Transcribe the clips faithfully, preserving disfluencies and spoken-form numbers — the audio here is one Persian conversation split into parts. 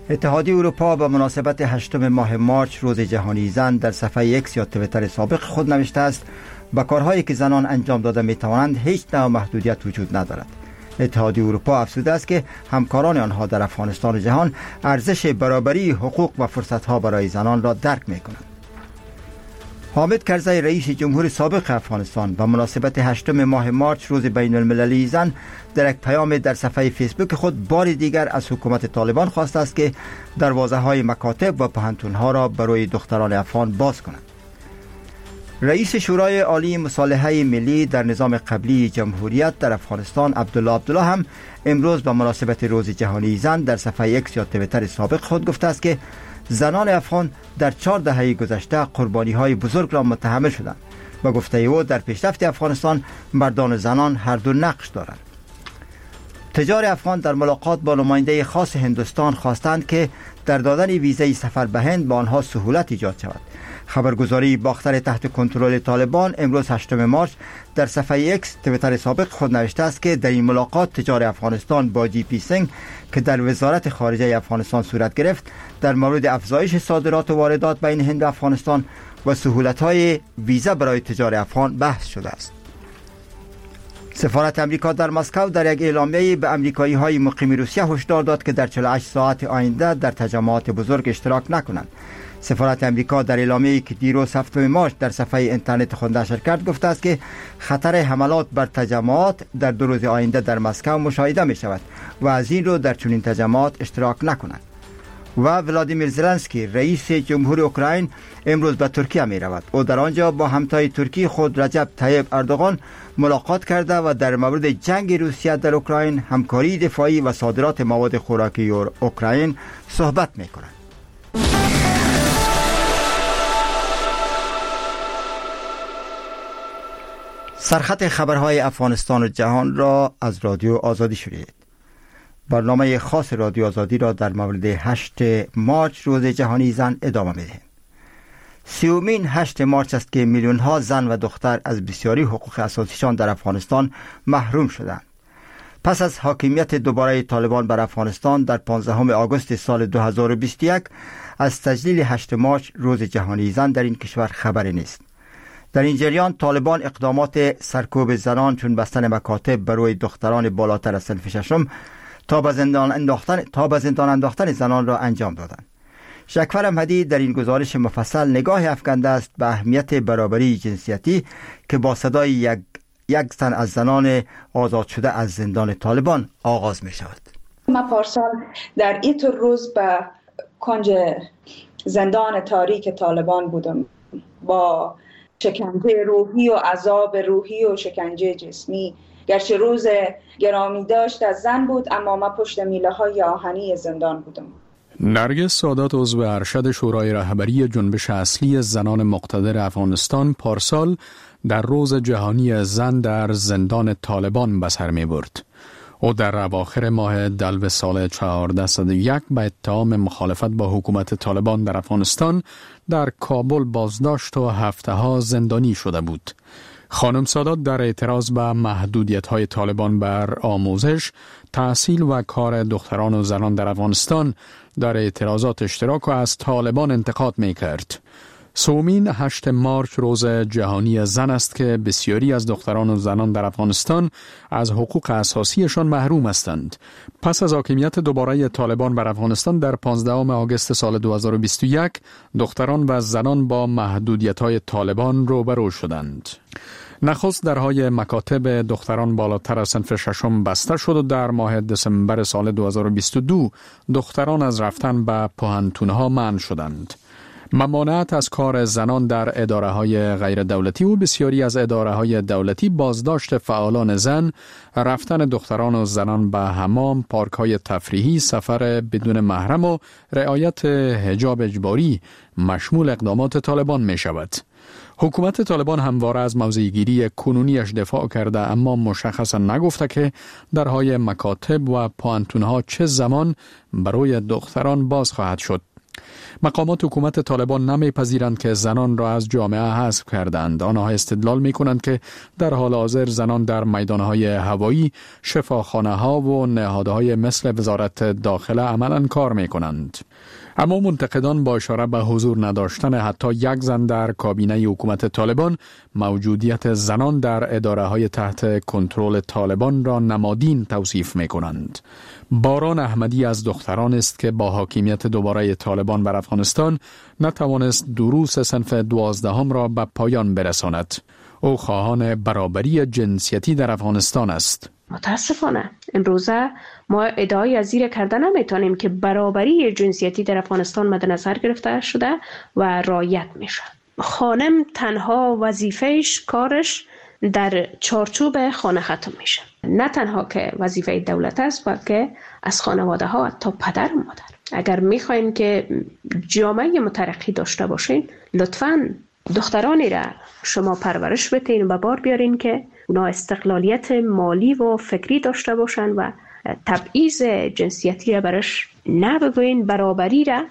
اتحادیه اروپا به مناسبت هشتم ماه مارچ روز جهانی زن در صفحه ایکس یا توییتر سابق خود نوشته است با کارهایی که زنان انجام داده می توانند هیچ نوع محدودیت وجود ندارد. اتحادیه اروپا افزوده است که همکاران آنها در افغانستان و جهان ارزش برابری حقوق و فرصتها برای زنان را درک می کنند. حامد کرزی رئیس جمهور سابق افغانستان به مناسبت هشتم ماه مارچ روز بین المللی زن در یک پیام در صفحه فیسبوک خود بار دیگر از حکومت طالبان خواسته است که دروازه های مکاتب و پوهنتون‌ها را برای دختران افغان باز کنند. رئیس شورای عالی مصالحه ملی در نظام قبلی جمهوریت در افغانستان عبدالله عبدالله هم امروز به مناسبت روز جهانی زن در صفحه ایکس یا توییتر سابق خود گفته است که زنان افغان در چهار دهه گذشته قربانی‌های بزرگ را متحمل شدند و گفته او در پیشرفت افغانستان مردان و زنان هر دو نقش دارند. تجار افغان در ملاقات با نماینده خاص هندوستان خواستند که در دادن ویزای سفر به هند با آنها سهولت ایجاد شود. خبرگزاری باختر تحت کنترل طالبان امروز هشتم مارچ در صفحه ایکس توییتر سابق خود نوشته است که در این ملاقات تجار افغانستان با جی پی سینگ که در وزارت خارجه افغانستان صورت گرفت در مورد افزایش صادرات و واردات بین هند و افغانستان و سهولت‌های ویزا برای تجار افغان بحث شده است. سفارت امریکا در مسکو در یک اعلامیه به امریکایی‌های مقیم روسیه هشدار داد که در چهل و هشت ساعت آینده در تجمعات بزرگ اشتراک نکنند. سفارت امریکا در اعلامیه‌ای که دیروز هفتم مارچ در صفحه اینترنت خود نشر کرد گفته است که خطر حملات بر تجمعات در دو روز آینده در مسکو مشاهده می شود و از این رو در چنین تجمعات اشتراک نکنند. و ولادیمیر زلنسکی رئیس جمهور اوکراین امروز به ترکیه می رود. او در آنجا با همتای ترکی خود رجب طیب اردوغان ملاقات کرده و در مورد جنگ روسیه در اوکراین، همکاری دفاعی و صادرات مواد خوراکی اوکراین صحبت می کنند. سرخط خبرهای افغانستان و جهان را از رادیو آزادی شنیدید. برنامه خاص رادیو آزادی را در مورد هشت مارچ روز جهانی زن ادامه می‌دهیم. سیومین هشت مارچ است که میلیون ها زن و دختر از بسیاری حقوق اساسیشان در افغانستان محروم شدند. پس از حاکمیت دوباره طالبان بر افغانستان در پانزدهم آگوست سال دو هزار و بیست و یک از تجلیل هشت مارچ روز جهانی زن در این کشور خبری نیست. در این جریان طالبان اقدامات سرکوب زنان چون بستن مکاتب برای دختران بالاتر از صنف ششم تا به زندان انداختن تا به زندان انداختن زنان را انجام دادند. شکفر احمدی در این گزارش مفصل نگاه افکنده است به اهمیت برابری جنسیتی که با صدای یک یک زن از زنان آزاد شده از زندان طالبان آغاز می شود. ما پارسال در این روز به کنج زندان تاریک طالبان بودم با شکنجه روحی و عذاب روحی و شکنجه جسمی. گرچه روز گرامی داشت از زن بود اما ما پشت میله های آهنی زندان بودم. نرگس سادات عضو ارشد شورای رهبری جنبش اصلی زنان مقتدر افغانستان پارسال در روز جهانی زن در زندان طالبان به سر می برد. او در اواخر ماه دلو سال چهارده صد و یک به اتهام مخالفت با حکومت طالبان در افغانستان در کابل بازداشت و هفته ها زندانی شده بود. خانم سادات در اعتراض به محدودیت‌های طالبان بر آموزش، تحصیل و کار دختران و زنان در افغانستان در اعتراضات اشتراک و از طالبان انتقاد می‌کرد. سومین هشت مارچ روز جهانی زن است که بسیاری از دختران و زنان در افغانستان از حقوق اساسیشان محروم هستند. پس از حاکمیت دوباره طالبان بر افغانستان در پانزدهم آگوست سال دو هزار و بیست و یک، دختران و زنان با محدودیت‌های طالبان روبرو شدند. نخست درهای مکاتب دختران بالاتر از صنف ششم بسته شد و در ماه دسامبر سال دو هزار و بیست و دو دختران از رفتن به پوهنتون‌ها منع شدند. ممانعت از کار زنان در اداره‌های غیر دولتی و بسیاری از اداره‌های دولتی، بازداشت فعالان زن، رفتن دختران و زنان به حمام، پارک‌های تفریحی، سفر بدون محرم و رعایت حجاب اجباری مشمول اقدامات طالبان می شود. حکومت طالبان همواره از موضع‌گیری کنونیش دفاع کرده اما مشخصا نگفته که درهای مکاتب و پوهنتون‌ها چه زمان برای دختران باز خواهد شد. مقامات حکومت طالبان نمیپذیرند که زنان را از جامعه حذف کردند. آنها استدلال میکنند که در حال حاضر زنان در میدانهای هوایی، شفاخانه‌ها و نهادهای مثل وزارت داخله عملاً کار میکنند. اما منتقدان با اشاره به حضور نداشتن حتی یک زن در کابینه حکومت طالبان، موجودیت زنان در اداره‌های تحت کنترل طالبان را نمادین توصیف می‌کنند. باران احمدی از دختران است که با حاکمیت دوباره طالبان بر افغانستان نتوانست دروس صنف دوازدهم را به پایان برساند. او خواهان برابری جنسیتی در افغانستان است. متاسفانه امروزه ما ادعای از زیر کرده نمیتونیم که برابری جنسیتی در افغانستان مد نظر گرفته شده و رعایت میشه. خانم تنها وظیفهش کارش در چارچوب خانه ختم میشه. نه تنها که وظیفه دولت است بلکه از خانواده ها تا پدر و مادر. اگر میخواین که جامعه مترقی داشته باشین، لطفاً دخترانی را شما پرورش بتین و بار بیارین که اونا استقلالیت مالی و فکری داشته باشن و تبعیض جنسیتی را برش نبگوین، برابری را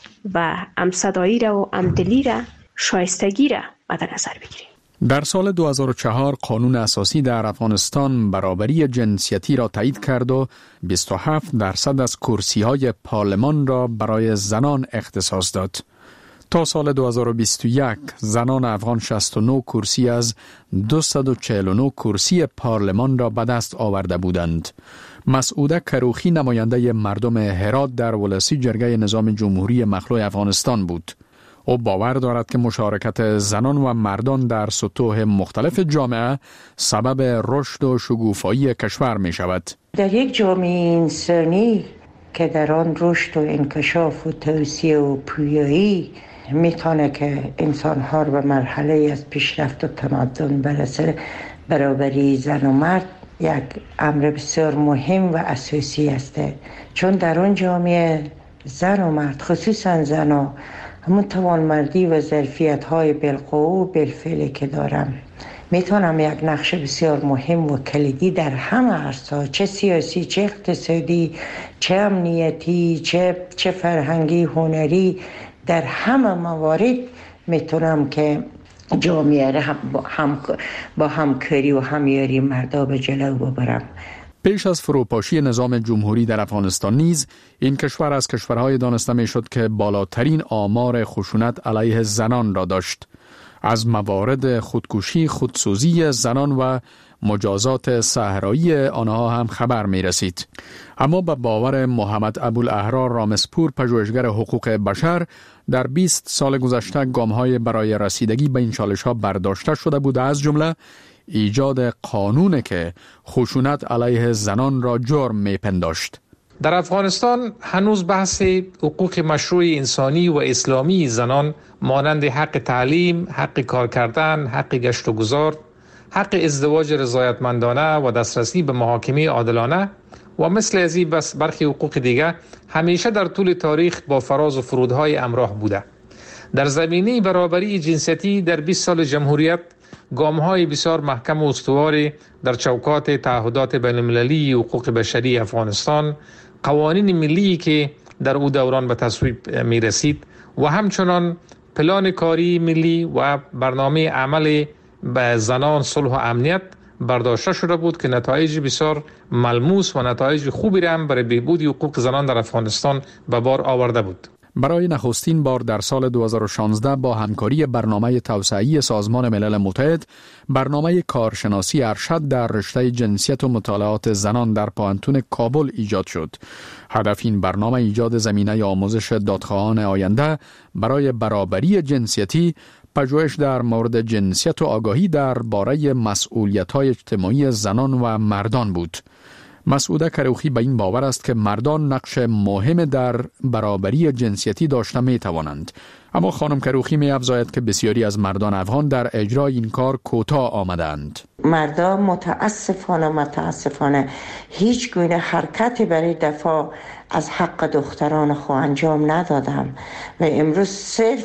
و همصدایی را و همدلی را، شایستگی را مد نظر بگیریم. در سال دو هزار و چهار قانون اساسی در افغانستان برابری جنسیتی را تایید کرد و بیست و هفت درصد از کرسی‌های پارلمان را برای زنان اختصاص داد. تا سال دو هزار و بیست و یک زنان افغان شصت و نه کرسی از دویست و چهل و نه کرسی پارلمان را به دست آورده بودند. مسعوده کروخی نماینده مردم هرات در ولسی جرگه نظام جمهوری مخلوع افغانستان بود. او باور دارد که مشارکت زنان و مردان در سطوح مختلف جامعه سبب رشد و شکوفایی کشور می شود. در یک جامعه انسانی که در آن رشد و انکشاف و توسعه و پویایی میتونه که انسان‌ها رو به مرحله از پیشرفت و تمدن برسه، برابری زن و مرد یک امر بسیار مهم و اساسی است. چون در آن جامعه زن و مرد، خصوصا زن‌ها، همون توانمندی و ظرفیت‌های بالقوه و بالفعل که دارم، میتونم یک نقش بسیار مهم و کلیدی در همه عرصه‌ها، چه سیاسی، چه اقتصادی، چه امنیتی، چه چه فرهنگی، هنری، در همه موارد میتونم که جامعه را هم با, هم با همکاری و همیاری مردا به جلو ببرم. پیش از فروپاشی نظام جمهوری در افغانستان نیز این کشور از کشورهای دانسته میشد که بالاترین آمار خشونت علیه زنان را داشت. از موارد خودکشی، خودسوزی زنان و مجازات صحرایی آنها هم خبر می رسید. اما به باور محمد ابوالاحرار رامسپور، پژوهشگر حقوق بشر، در بیست سال گذشته گام‌های برای رسیدگی به این چالش‌ها برداشته شده بود، از جمله ایجاد قانون که خشونت علیه زنان را جرم می‌پنداشت. در افغانستان هنوز بحث حقوق مشروع انسانی و اسلامی زنان مانند حق تعلیم، حق کار کردن، حق گشت و گذار، حق ازدواج رضایتمندانه و دسترسی به محاکمه عادلانه و مثل ازی بس برخی حقوق دیگر همیشه در طول تاریخ با فراز و فرودهای همراه بوده. در زمینه برابری جنسیتی در بیست سال جمهوریت گام‌های بسیار محکم و استواری در چوکات تعهدات بین‌المللی حقوق بشری افغانستان، قوانین ملی که در او دوران به تصویب می رسید و همچنان پلان کاری ملی و برنامه عمل به زنان، صلح و امنیت برداشته شده بود که نتایج بسیار ملموس و نتایج خوبی را هم برای بهبود حقوق زنان در افغانستان به بار آورده بود. برای نخستین بار در سال دو هزار و شانزده با همکاری برنامه توسعه‌ای سازمان ملل متحد، برنامه کارشناسی ارشد در رشته جنسیت و مطالعات زنان در پانتون کابل ایجاد شد. هدف این برنامه ایجاد زمینه آموزش دادخواهان آینده برای برابری جنسیتی، پژوهش در مورد جنسیت و آگاهی درباره مسئولیت‌های اجتماعی زنان و مردان بود. مسعوده کروخی به این باور است که مردان نقش مهم در برابری جنسیتی داشته می توانند. اما خانم کروخی می افزاید که بسیاری از مردان افغان در اجرای این کار کوتاه آمدند. مردان متاسفانه متاسفانه هیچ گونه حرکتی برای دفاع از حق دختران خود انجام ندادم و امروز صرف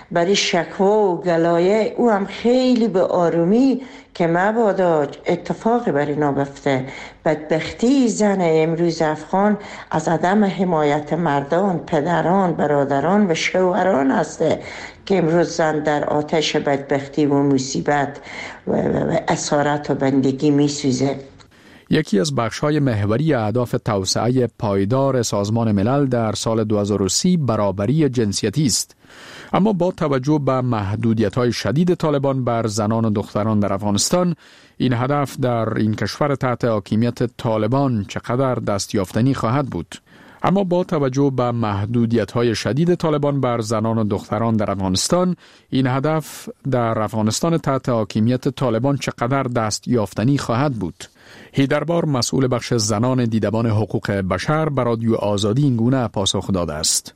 برای شکوا و گلایه او هم خیلی به آرومی که مبادا اتفاقی بر اینا بفته. بدبختی زن امروز افغان از عدم حمایت مردان، پدران، برادران و شوهران هسته که امروز زن در آتش بدبختی و مصیبت و, و, و اسارت و بندگی می سوزه. یکی از بخش‌های محوری اهداف توسعه پایدار سازمان ملل در سال دو هزار و سی برابری جنسیتی است. اما با توجه به محدودیت‌های شدید طالبان بر زنان و دختران در افغانستان، این هدف در این کشور تحت حاکمیت طالبان چقدر دستیافتنی خواهد بود؟ اما با توجه به محدودیت‌های شدید طالبان بر زنان و دختران در افغانستان، این هدف در افغانستان تحت حاکمیت طالبان چقدر دستیافتنی خواهد بود؟ هیدربار، مسئول بخش زنان دیدبان حقوق بشر، بر رادیو آزادی این گونه پاسخ داده است.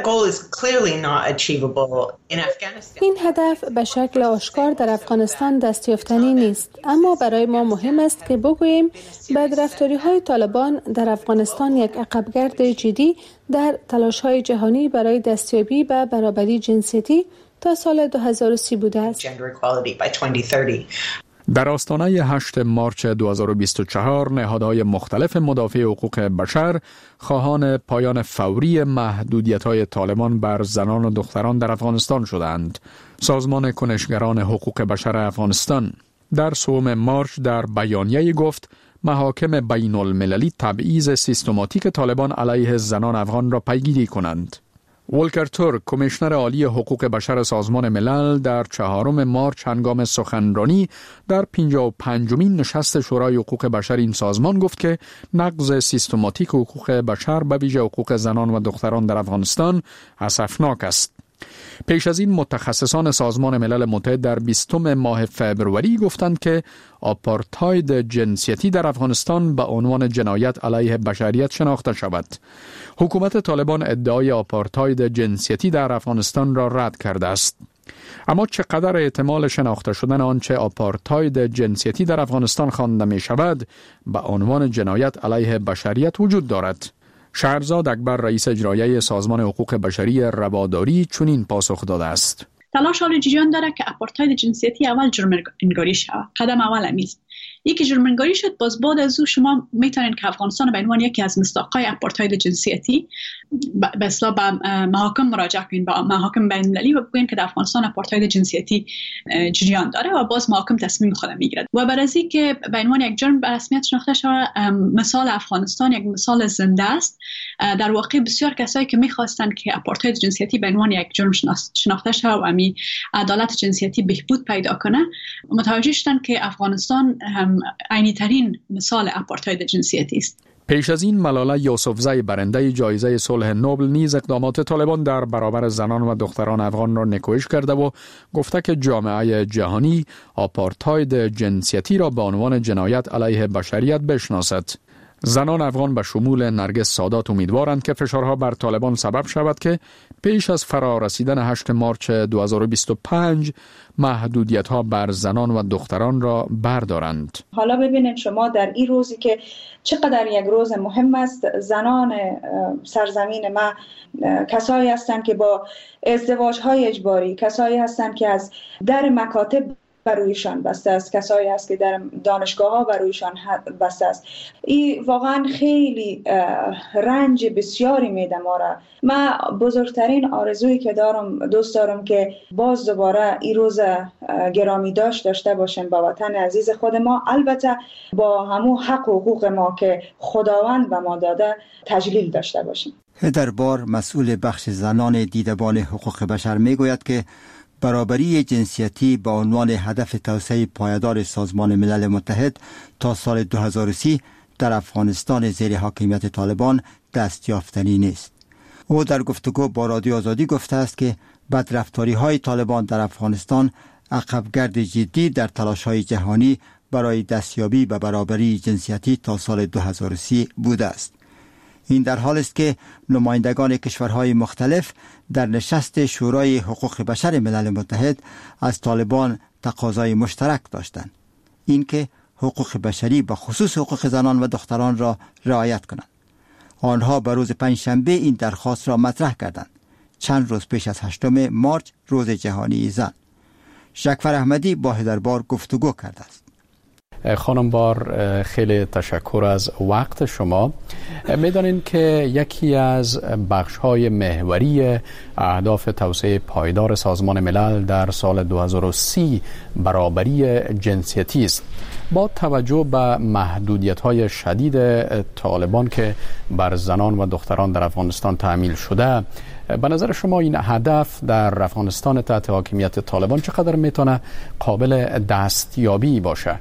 این هدف به شکل آشکار در افغانستان دستیافتنی نیست، اما برای ما مهم است که بگوییم بدرفتاری‌های طالبان در افغانستان یک عقبگرد جدی در تلاش‌های جهانی برای دستیابی به برابری جنسیتی تا سال دو هزار و سی بوده است. در آستانه هشتم مارس دو هزار و بیست و چهار، نهادهای مختلف مدافع حقوق بشر خواهان پایان فوری محدودیت‌های طالبان بر زنان و دختران در افغانستان شدند. سازمان کنشگران حقوق بشر افغانستان در سوم مارس در بیانیه گفت محاکم بین المللی تبعیض سیستماتیک طالبان علیه زنان افغان را پیگیری کنند. ولکر تورک، کمیشنر عالی حقوق بشر سازمان ملل، در چهارم مارس هنگام سخنرانی در پنجاه و پنجمین نشست شورای حقوق بشر این سازمان گفت که نقض سیستماتیک حقوق بشر به ویژه حقوق زنان و دختران در افغانستان اسفناک است. پیش از این متخصصان سازمان ملل متحد در بیستم ماه فبروری گفتند که آپارتاید جنسیتی در افغانستان به عنوان جنایت علیه بشریت شناخته شود. حکومت طالبان ادعای آپارتاید جنسیتی در افغانستان را رد کرده است. اما چقدر احتمال شناخته شدن آنچه آپارتاید جنسیتی در افغانستان خوانده می شود به عنوان جنایت علیه بشریت وجود دارد؟ شهرزاد اکبر، رئیس اجرایی سازمان حقوق بشری رواداری، چنین پاسخ داده است. تلاش حال جریان داره که آپارتاید جنسیتی اول جرم انگاری شود. قدم اول امیست. یکی جرم انگاری شد، باز بعد از او شما میتونید که افغانستان به عنوان یکی از مصداقای آپارتاید جنسیتی به اصطلاح به محاکم مراجعه کنید، به محاکم بین المللی و بگویید که در افغانستان آپارتاید جنسیتی جریان داره و باز محاکم تصمیم خود میگیرد. و برای اینکه به عنوان یک جرم به رسمیت شناخته شود، مثال افغانستان یک مثال زنده است. در واقع بسیار کسایی که میخواستند که آپارتاید جنسیتی به عنوان یک جرم شناخته شود و امی عدالت جنسیتی بهبود پیدا کنه، متوجه شدند که افغانستان عینی ترین مثال آپارتاید جنسیتی است. پیش از این ملاله یوسفزی، برنده جایزه صلح نوبل، نیز اقدامات طالبان در برابر زنان و دختران افغان را نکوهش کرده و گفته که جامعه جهانی آپارتاید جنسیتی را به عنوان جنایت علیه بشریت بشناسد. زنان افغان به شمول نرگس سادات امیدوارند که فشارها بر طالبان سبب شود که پیش از فرا رسیدن هشتم مارس دو هزار و بیست و پنج محدودیت‌ها بر زنان و دختران را بردارند. حالا ببینید شما در این روزی که چقدر یک روز مهم است، زنان سرزمین ما کسایی هستند که با ازدواج‌های اجباری، کسایی هستند که از در مکاتب برویشان بسته است، کسایی هست که در دانشگاه ها برویشان بسته است. این واقعا خیلی رنج بسیاری میده ما را. من بزرگترین آرزویی که دارم، دوست دارم که باز دوباره این روز گرامی داشت داشته باشیم با وطن عزیز خود ما، البته با همون حق و حقوق ما که خداوند به ما داده تجلیل داشته باشیم. هیدربار، مسئول بخش زنان دیدبان حقوق بشر، میگوید که برابری جنسیتی به عنوان هدف توسعه پایدار سازمان ملل متحد تا سال دو هزار و سی در افغانستان زیر حاکمیت طالبان دستیافتنی نیست. او در گفتگو با رادیو آزادی گفته است که بدرفتاری های طالبان در افغانستان عقبگرد جدی در تلاش های جهانی برای دستیابی به برابری جنسیتی تا سال دو هزار و سی بوده است. این در حال است که نمایندگان کشورهای مختلف در نشست شورای حقوق بشر ملل متحد از طالبان تقاضای مشترک داشتند، اینکه حقوق بشری به خصوص حقوق زنان و دختران را رعایت کنند. آنها به روز پنجشنبه این درخواست را مطرح کردند، چند روز پیش از هشتم مارچ روز جهانی زن. شکفر احمدی با هدربار گفتگو کرده است. خانم بار، خیلی تشکر از وقت شما. میدانین که یکی از بخش‌های محوری اهداف توسعه پایدار سازمان ملل در سال دو هزار و سی برابری جنسیتی است. با توجه به محدودیت‌های شدید طالبان که بر زنان و دختران در افغانستان تعمیل شده، به نظر شما این هدف در افغانستان تحت حاکمیت طالبان چقدر میتونه قابل دستیابی باشه؟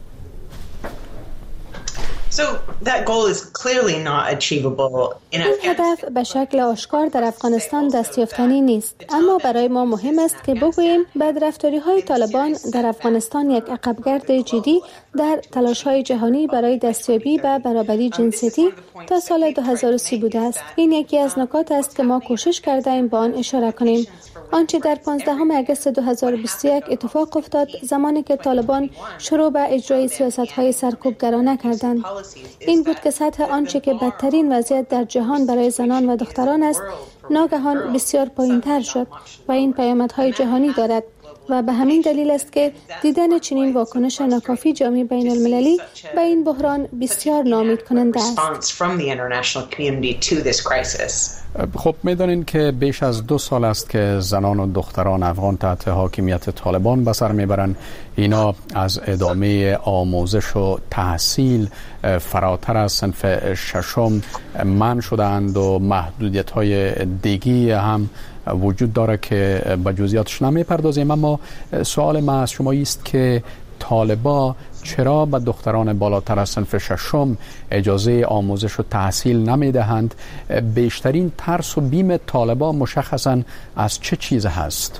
این هدف به شکل آشکار در افغانستان دستیافتنی نیست، اما برای ما مهم است که بگوییم بدرفتاری‌های طالبان در افغانستان یک عقبگرد جدی در تلاش‌های جهانی برای دستیابی به برابری جنسیتی تا سال دو هزار و سی بوده است. این یکی از نکات است که ما کوشش کرده ایم به آن اشاره کنیم. آنچه در پانزدهم آگوست دو هزار و بیست و یک اتفاق افتاد زمانی که طالبان شروع به اجرای سیاست‌های سرکوبگرانه کردند، این بود که سطح آنچه که بدترین وضعیت در جهان برای زنان و دختران است ناگهان بسیار پایین‌تر شد و این پیامدهای جهانی دارد و به همین دلیل است که دیدن چنین واکنش ناکافی جامعه بین المللی به این بحران بسیار ناامید کننده است. خب میدانین که بیش از دو سال است که زنان و دختران افغان تحت حاکمیت طالبان به سر میبرند. اینا از ادامه آموزش و تحصیل فراتر از صنف ششم منع شدند و محدودیت های دیگی هم وجود داره که به جزئیاتش نمیپردازیم. اما سوال ما از شما است که طالبا چرا به دختران بالاتر از صنف ششم اجازه آموزش و تحصیل نمیدهند؟ بیشترین ترس و بیم طالبا مشخصاً از چه چیز هست؟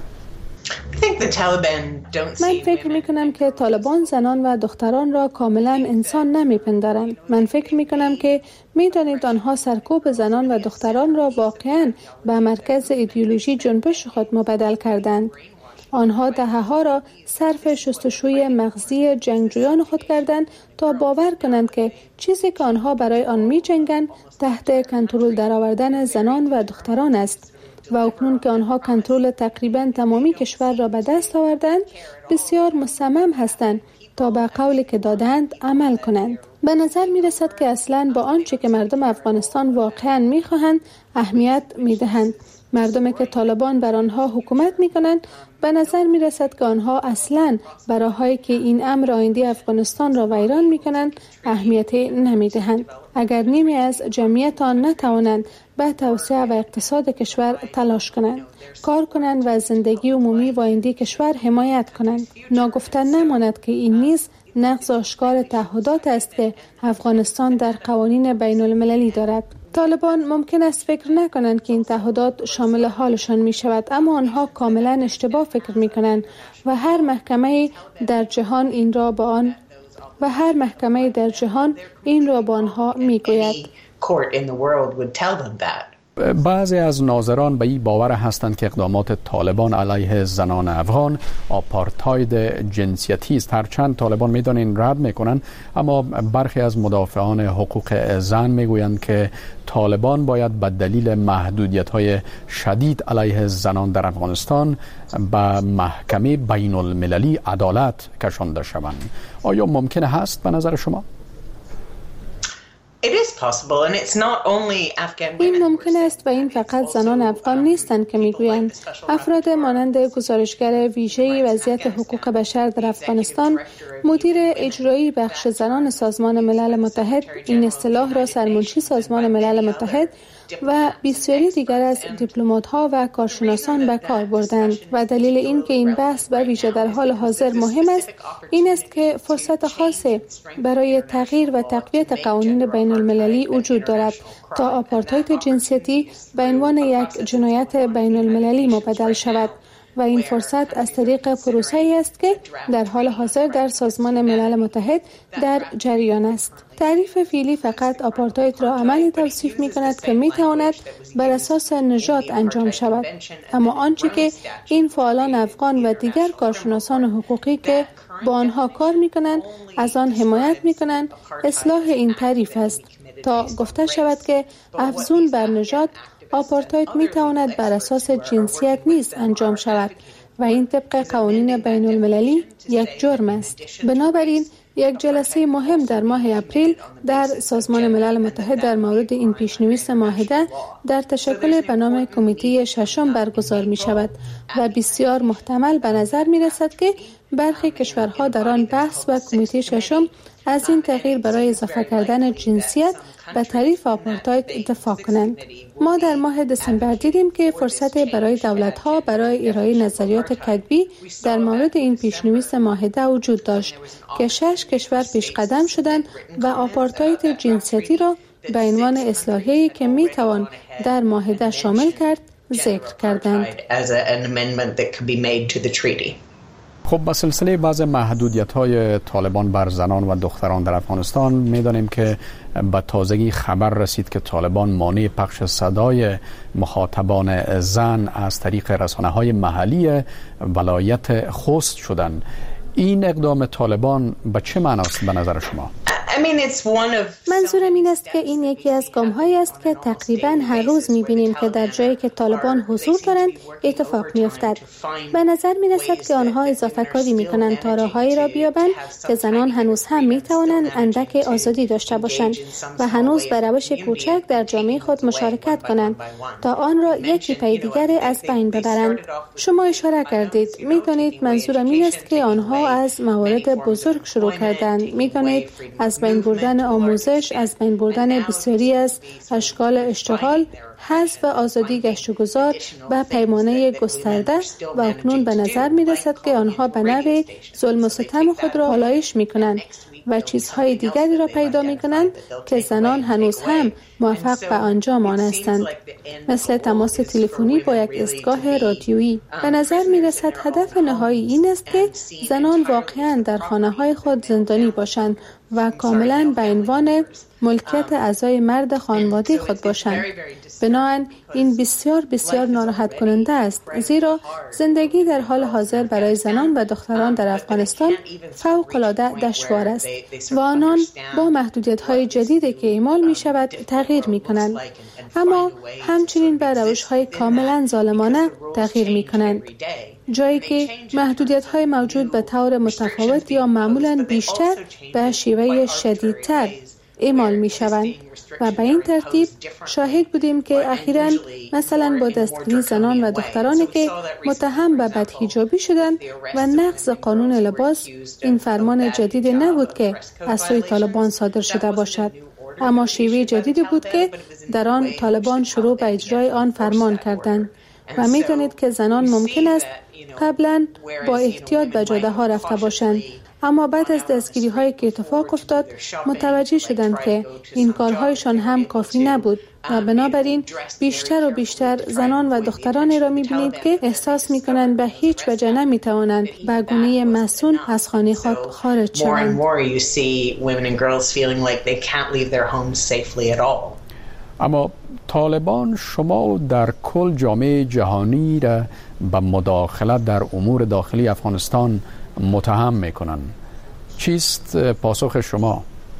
من فکر می کنم که طالبان زنان و دختران را کاملا انسان نمی پندارند. من فکر می کنم که می دانید آنها سرکوب زنان و دختران را واقعا به مرکز ایدئولوژی جنبش خود مبدل کردند. آنها دهه‌ها را صرف شستشوی مغزی جنگجویان خود کردند تا باور کنند که چیزی که آنها برای آن می جنگند تحت کنترل درآوردن زنان و دختران است و اکنون که آنها کنترل تقریبا تمامی کشور را به دست آوردند بسیار مصمم هستند تا به قولی که دادند عمل کنند. به نظر می رسد که اصلاً با آنچه که مردم افغانستان واقعاً می خواهند اهمیت می دهند. مردمی که طالبان بر آنها حکومت می کنند به نظر می رسد که آنها اصلاً براهایی که این امر آینده افغانستان را ویران می کنند اهمیت نمی دهند. اگر نیمی از جمعیت آن نتوانند به توسعه و اقتصاد کشور تلاش کنند، کار کنند و زندگی عمومی و آینده کشور حمایت کنند، ناگفتن نماند که این نیز نقض آشکار تعهدات است که افغانستان در قوانین بین المللی دارد. طالبان ممکن است فکر نکنند که این تعهدات شامل حالشان می شود، اما آنها کاملا اشتباه فکر می کنند و هر محکمه در جهان این را با آن و هر محکمه در جهان این را با آنها می گوید. بعضی از ناظران به این باور هستند که اقدامات طالبان علیه زنان افغان آپارتاید جنسیتی است. هرچند طالبان میدانند رد میکنند، اما برخی از مدافعان حقوق زن میگویند که طالبان باید به دلیل محدودیت‌های شدید علیه زنان در افغانستان به محکمه بین المللی عدالت کشانده شوند. آیا ممکن هست به نظر شما؟ این ممکن است و این فقط زنان افغان نیستند که میگویند. افراد مانند گزارشگر ویژه وضعیت حقوق بشر در افغانستان، مدیر اجرایی بخش زنان سازمان ملل متحد، این اصطلاح را سرمنشی سازمان ملل متحد و بسیاری دیگر از دیپلمات‌ها و کارشناسان به کار بردند و دلیل این که این بحث به ویژه در حال حاضر مهم است این است که فرصت خاصی برای تغییر و تقویت قوانین بین المللی وجود دارد تا آپارتاید جنسیتی به عنوان یک جنایت بین المللی مبدل شود و این فرصت از طریق پروسه‌ای است که در حال حاضر در سازمان ملل متحد در جریان است. تعریف فعلی فقط آپارتاید را عملی توصیف می کند که می تواند بر اساس نژاد انجام شود، اما آنچه که این فعالان افغان و دیگر کارشناسان حقوقی که با آنها کار می کنند از آن حمایت می کنند اصلاح این تعریف است تا گفته شود که افزون بر نژاد آپارتاید می تواند بر اساس جنسیت نیز انجام شود و این طبق قوانین بین المللی یک جرم است. بنابراین یک جلسه مهم در ماه اپریل در سازمان ملل متحد در مورد این پیشنویس معاهده در تشکل به نام کمیته ششم برگزار می شود و بسیار محتمل به نظر می رسد که برخی کشورها در آن بحث و کمیته ششم از این تغییر برای اضافه کردن جنسیت به تعریف آپارتاید اتفاق کنند. ما در ماه دسامبر دیدیم که فرصت برای دولت‌ها برای ارائه نظریات کتبی در مورد این پیشنویس معاهده وجود داشت که شش کشور پیش قدم شدند و آپارتاید جنسیتی را به عنوان اصلاحیه‌ای که می‌توان در معاهده شامل کرد ذکر کردند. خب با سلسله بعض محدودیت‌های طالبان بر زنان و دختران در افغانستان می‌دانیم که به تازگی خبر رسید که طالبان مانع پخش صدای مخاطبان زن از طریق رسانه‌های محلی ولایت خوست شدند. این اقدام طالبان به چه معناست به نظر شما؟ منظورم این است که این یکی از گام‌هایی است که تقریباً هر روز می‌بینیم که در جایی که طالبان حضور دارند اتفاق می‌افتد. به نظر می‌رسد که آنها اضافه کاری می‌کنند تا راه‌هایی را بیابند که زنان هنوز هم می‌توانند اندک آزادی داشته باشند و هنوز به روش کوچک در جامعه خود مشارکت کنند تا آن را یکی پی دیگر از بین ببرند. شما اشاره کردید. می‌دانید منظورم این است که آنها از موارد بزرگ شروع کردند. می‌دانید از بین بردن آموزش، از بین بردن بسیاری از اشکال اشتغال، حذف و آزادی گشت و گذار به پیمانه گسترده و اکنون به نظر می رسد که آنها به نوع ظلم و ستم خود را پالایش می کنند و چیزهای دیگری را پیدا می کنند که زنان هنوز هم موفق به انجام آن هستند، مثل تماس تلفنی با یک ایستگاه رادیویی. به نظر می رسد هدف نهایی این است که زنان واقعاً در خانه های خود زندانی باشند و کاملاً به عنوان ملکیت اعضای مرد خانواده خود باشند. بنابراین این بسیار بسیار ناراحت کننده است، زیرا زندگی در حال حاضر برای زنان و دختران در افغانستان فوق العاده دشوار است و آنان با محدودیت‌های جدیدی که اعمال می شود تغییر می کنند، اما همچنین به روش‌های کاملا ظالمانه تغییر می کنند، جایی که محدودیت‌های موجود به طور متفاوت یا معمولاً بیشتر به شیوه شدیدتر اعمال می شوند و به این ترتیب شاهد بودیم که اخیراً مثلا با دستگیری زنان و دخترانی که متهم به بدحجابی شدند و نقض قانون لباس، این فرمان جدید نبود که از سوی طالبان صادر شده باشد، اما شیوه جدیدی بود که در آن طالبان شروع به اجرای آن فرمان کردند و می دانید که زنان ممکن است قبلا با احتیاط به جاده ها رفته باشند، اما بعد از دستگیری هایی که اتفاق افتاد متوجه شدند که این کارهایشان هم کافی نبود و بنابراین بیشتر و بیشتر زنان و دخترانی را می‌بینید که احساس می‌کنند به هیچ وجه نمی‌توانند به گونه مسئول از خانه خود خارج شوند. اما طالبان شما در کل جامعه جهانی را به مداخلت در امور داخلی افغانستان متهم میکنند. چیست پاسخ شما؟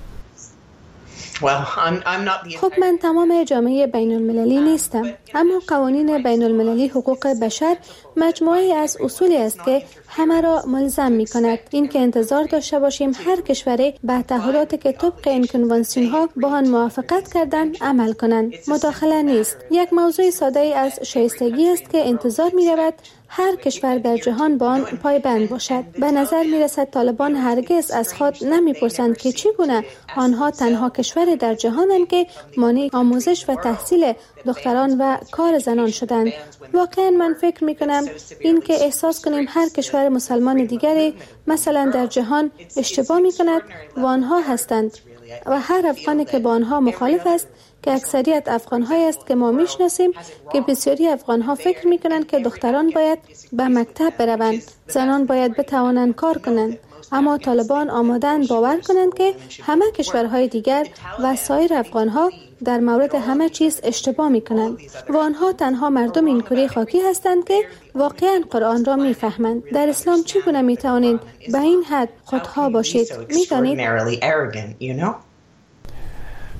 خب من تمام جامعه بین المللی نیستم، اما قوانین بین المللی حقوق بشر مجموعه از اصولی است که همه را ملزم می کند. این که انتظار داشته باشیم هر کشوری به تعهداتی که طبق این کنوانسیون ها با آن موافقت کردن عمل کنند مداخله نیست. یک موضوع ساده از شایستگی است که انتظار می رود هر کشور در جهان با آن پایبند باشد. به نظر می رسد طالبان هرگز از خود نمی پرسند که چگونه آنها تنها کشور در جهانند که مانع آموزش و تحصیل دختران و کار زنان شدند. واقعا من فکر می کنم این که احساس کنیم هر کشور مسلمان دیگری مثلا در جهان اشتباه می کند و آنها هستند و هر افغانی که با آنها مخالف است، که اکثریت افغان‌هایی است که ما میشناسیم که بسیاری افغان‌ها فکر می‌کنند که دختران باید به مکتب بروند، زنان باید بتوانند کار کنند، اما طالبان آماده‌اند باور کنند که همه کشورهای دیگر و سایر افغان‌ها در مورد همه چیز اشتباه می‌کنند و آنها تنها مردم این کره خاکی هستند که واقعاً قرآن را می‌فهمند. در اسلام چگونه می‌توانید به این حد خودخواه باشید؟ می‌دانید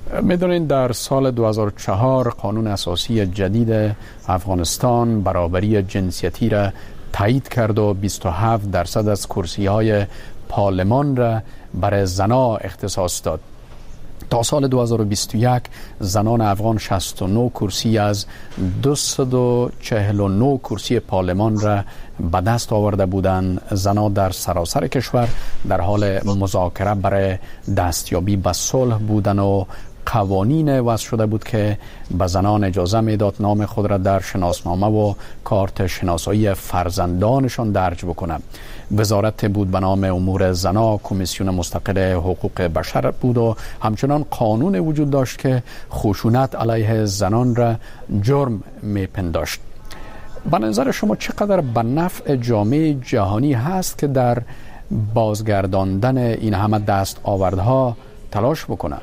میدونید در سال دو هزار و چهار قانون اساسی جدید افغانستان برابری جنسیتی را تایید کرد و بیست و هفت درصد از کرسی های پارلمان را برای زنان اختصاص داد. تا سال دو هزار و بیست و یک زنان افغان شصت و نه کرسی از دویست و چهل و نه کرسی پارلمان را به دست آورده بودند. زنان در سراسر کشور در حال مذاکره برای دستیابی به صلح بودند و قوانین وضع شده بود که به زنان اجازه میداد نام خود را در شناسنامه و کارت شناسایی فرزندانشان درج بکنند. وزارت بود به نام امور زنا، کمیسیون مستقل حقوق بشر بود و همچنان قانون وجود داشت که خشونت علیه زنان را جرم میپنداشت. به نظر شما چقدر به نفع جامعه جهانی هست که در بازگرداندن این همه دست آوردها تلاش بکنه؟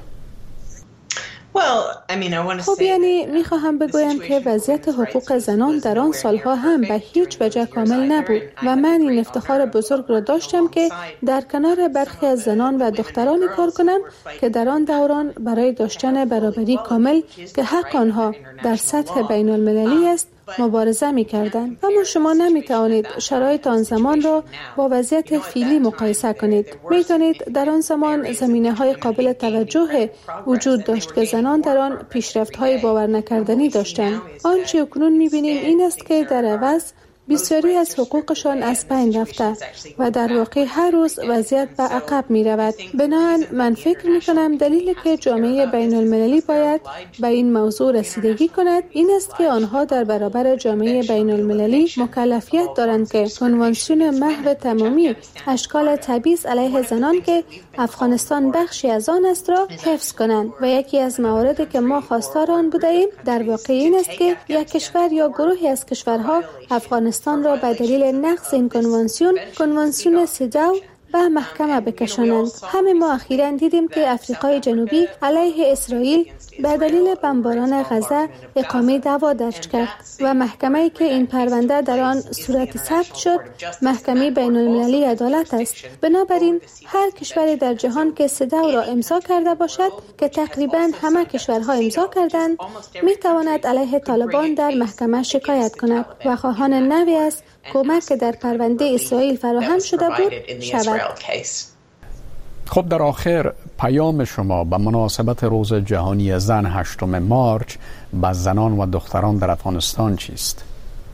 خب یعنی میخواهم بگویم که وضعیت حقوق زنان در آن سالها هم به هیچ وجه کامل نبود و من این افتخار بزرگ را داشتم که در کنار برخی از زنان و دخترانی کار کنم که در آن دوران برای داشتن برابری کامل که حق آنها در سطح بین المللی است مبارزه می کردند. اما شما نمی توانید شرایط آن زمان را با وضعیت فعلی مقایسه کنید. می توانید در آن زمان زمینه های قابل توجه وجود داشت که زنان در آن پیشرفت های باور نکردنی داشتند. آنچه اکنون می بینیم این است که در عوض بسیاری از حقوقشان از بین رفته و در واقع هر روز وضعیت به عقب می رود. بنابراین من فکر می کنم دلیلی که جامعه بین المللی باید به این موضوع رسیدگی کند این است که آنها در برابر جامعه بین المللی مکلفیت دارند که کنوانسیون محو تمامی اشکال تبعیض علیه زنان که افغانستان بخشی از آن است را حفظ کنند و یکی از مواردی که ما خواستار آن بوده ایم در واقع این است که یک کشور یا گروهی از کشورها افغانستان را به دلیل نقض این کنوانسیون کنوانسیون سیداو به محکمه بکشانند. همه ما اخیراً دیدیم که افریقای جنوبی علیه اسرائیل به دلیل بمباران غزه اقامه دعوا درج کرد و محکمه‌ای که این پرونده در آن صورت ثبت شد محکمه بین المللی عدالت است. بنابراین هر کشوری در جهان که سیداو را امضا کرده باشد که تقریباً همه کشورها امضا کردند می تواند علیه طالبان در محکمه شکایت کند و خواهان نوی است کمک که در پرونده اسرائیل فراهم شده بود شود. خب در آخر پیام شما به مناسبت روز جهانی زن هشتم مارچ به زنان و دختران در افغانستان چیست؟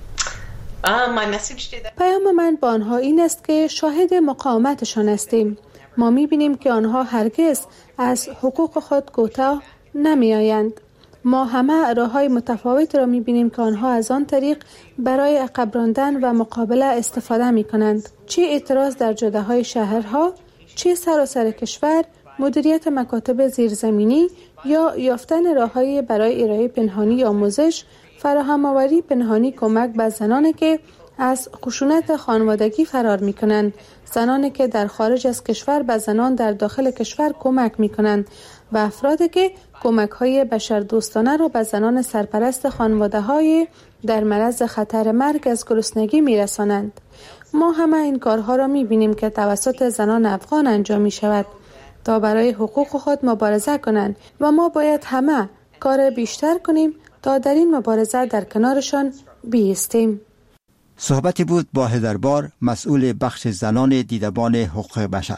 پیام من با آنها این است که شاهد مقاومتشان هستیم. ما می‌بینیم که آنها هرگز از حقوق خود کوتاه نمی‌آیند. ما همه راه‌های متفاوت را می‌بینیم که آنها از آن طریق برای عقب راندن و مقابله استفاده می‌کنند. چه اعتراض در جاده‌های شهرها، چه سراسر کشور، مدیریت مکاتب زیرزمینی یا یافتن راه‌های برای ارائه پنهانی آموزش، فراهم‌آوری پنهانی کمک به زنانی که از خشونت خانوادگی فرار می‌کنند، زنانی که در خارج از کشور به زنان در داخل کشور کمک می‌کنند و افرادی که کمک‌های بشردوستانه را به زنان سرپرست خانواده‌های در معرض خطر مرگ از گرسنگی می‌رسانند. ما همه این کارها را می‌بینیم که توسط زنان افغان انجام می‌شود تا برای حقوق خود مبارزه کنند و ما باید همه کار بیشتر کنیم تا در این مبارزه در کنارشان بایستیم. صحبتی بود با هدربار، مسئول بخش زنان دیدبان حقوق بشر.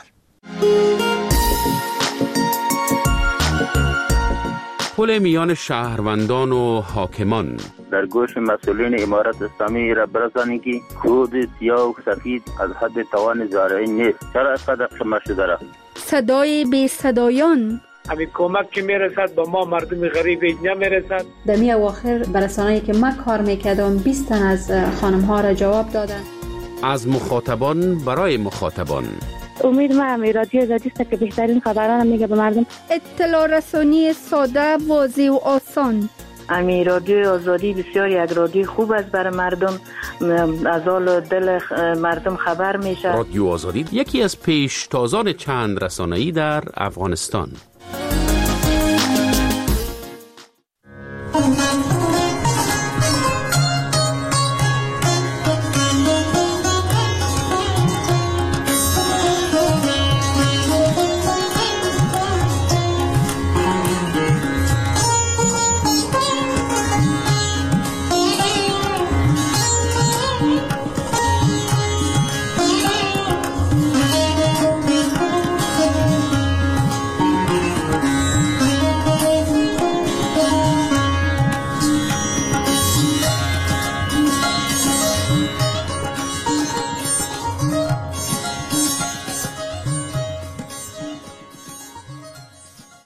پل میان شهروندان و حاکمان در گوش مسئولین امارت اسلامی را برسانید که خود سیاه و سفید از حد توان زارعی نیست. چرا اینقدر شما شده را؟ صدای بی صدایان همین کمک که میرسد با ما مردم غریب اینجا میرسد. در می اواخر برسانه‌ای که من کار میکردم بیست تن از خانم ها را جواب دادن. از مخاطبان برای مخاطبان. امید من رادیو آزادی است که بهترین خبران میگه به مردم. اطلاع رسانی ساده، واضح و آسان. امی رادیو آزادی بسیار یک رادیو خوب است برای مردم، از حال دل مردم خبر میشه. رادیو آزادی یکی از پیشتازان چند رسانه‌ای در افغانستان.